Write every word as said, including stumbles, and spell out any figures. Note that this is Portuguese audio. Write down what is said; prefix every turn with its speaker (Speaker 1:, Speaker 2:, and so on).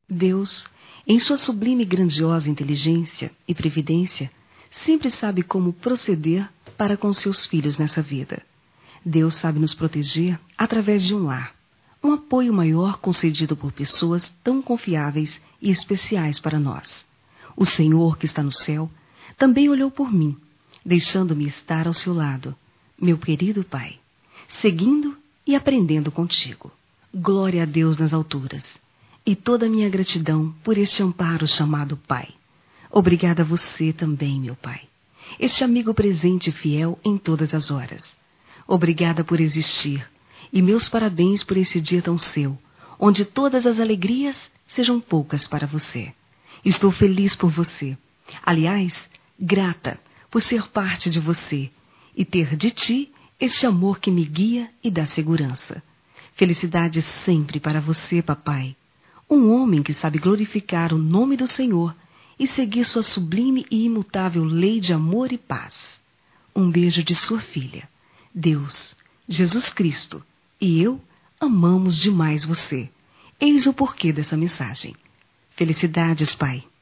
Speaker 1: Deus, em sua sublime e grandiosa inteligência e previdência, sempre sabe como proceder para com seus filhos nessa vida. Deus sabe nos proteger através de um lar, um apoio maior concedido por pessoas tão confiáveis e especiais para nós. O Senhor, que está no céu, também olhou por mim, deixando-me estar ao seu lado, meu querido Pai, seguindo e aprendendo contigo. Glória a Deus nas alturas, e toda a minha gratidão por este amparo chamado Pai. Obrigada a você também, meu Pai, este amigo presente e fiel em todas as horas. Obrigada por existir, e meus parabéns por esse dia tão seu, onde todas as alegrias sejam poucas para você. Estou feliz por você, aliás, grata por ser parte de você e ter de ti este amor que me guia e dá segurança. Felicidade sempre para você, papai, um homem que sabe glorificar o nome do Senhor e seguir sua sublime e imutável lei de amor e paz. Um beijo de sua filha. Deus, Jesus Cristo e eu amamos demais você. Eis o porquê dessa mensagem. Felicidades, Pai.